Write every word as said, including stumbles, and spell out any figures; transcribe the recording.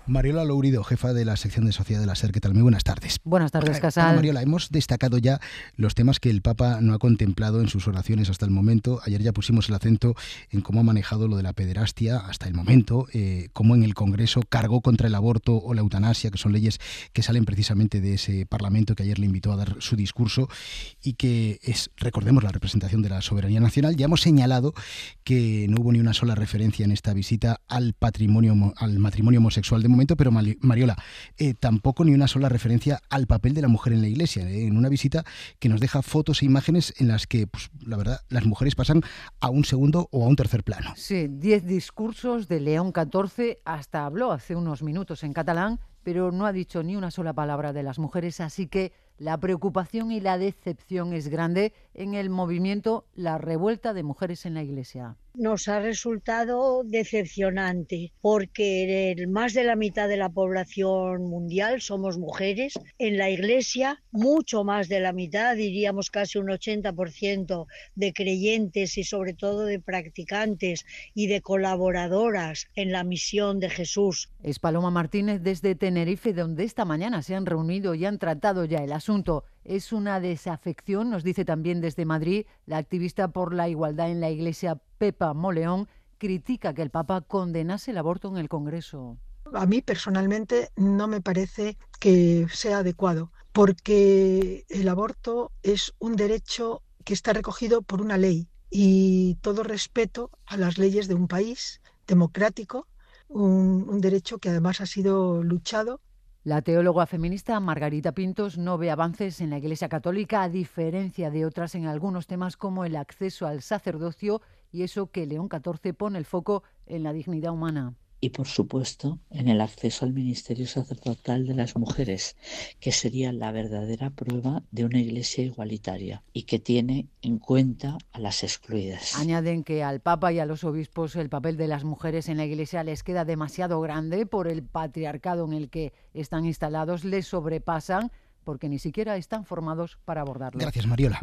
Mariola Lourido, jefa de la sección de Sociedad de la SER. ¿Qué tal? Muy buenas tardes. Buenas tardes, Casal. Bueno, Mariola, hemos destacado ya los temas que el Papa no ha contemplado en sus oraciones hasta el momento. Ayer ya pusimos el acento en cómo ha manejado lo de la pederastia hasta el momento, eh, cómo en el Congreso cargó contra el aborto o la eutanasia, que son leyes que salen precisamente de ese Parlamento que ayer le invitó a dar su discurso y que es, recordemos, la representación de la soberanía nacional. Ya hemos señalado que no hubo ni una sola referencia en esta visita al patrimonio, al matrimonio homosexual de momento, pero Mariola, eh, tampoco ni una sola referencia al papel de la mujer en la Iglesia, eh, en una visita que nos deja fotos e imágenes en las que, pues, la verdad, las mujeres pasan a un segundo o a un tercer plano. Sí, diez discursos de León catorce, hasta habló hace unos minutos en catalán, pero no ha dicho ni una sola palabra de las mujeres, así que la preocupación y la decepción es grande en el movimiento La Revuelta de Mujeres en la Iglesia. Nos ha resultado decepcionante porque el, más de la mitad de la población mundial somos mujeres. En la Iglesia, mucho más de la mitad, diríamos casi un ochenta por ciento de creyentes y sobre todo de practicantes y de colaboradoras en la misión de Jesús. Es Paloma Martínez desde Tenerife, donde esta mañana se han reunido y han tratado ya el asunto. Es una desafección, nos dice también desde Madrid la activista por la igualdad en la Iglesia, Pepa Moleón, critica que el Papa condenase el aborto en el Congreso. A mí personalmente no me parece que sea adecuado, porque el aborto es un derecho que está recogido por una ley y todo respeto a las leyes de un país democrático, un, un derecho que además ha sido luchado. La teóloga feminista Margarita Pintos no ve avances en la Iglesia Católica, a diferencia de otras en algunos temas como el acceso al sacerdocio, y eso que León catorce pone el foco en la dignidad humana. Y, por supuesto, en el acceso al ministerio sacerdotal de las mujeres, que sería la verdadera prueba de una iglesia igualitaria y que tiene en cuenta a las excluidas. Añaden que al Papa y a los obispos el papel de las mujeres en la iglesia les queda demasiado grande por el patriarcado en el que están instalados, les sobrepasan porque ni siquiera están formados para abordarlo. Gracias, Mariola.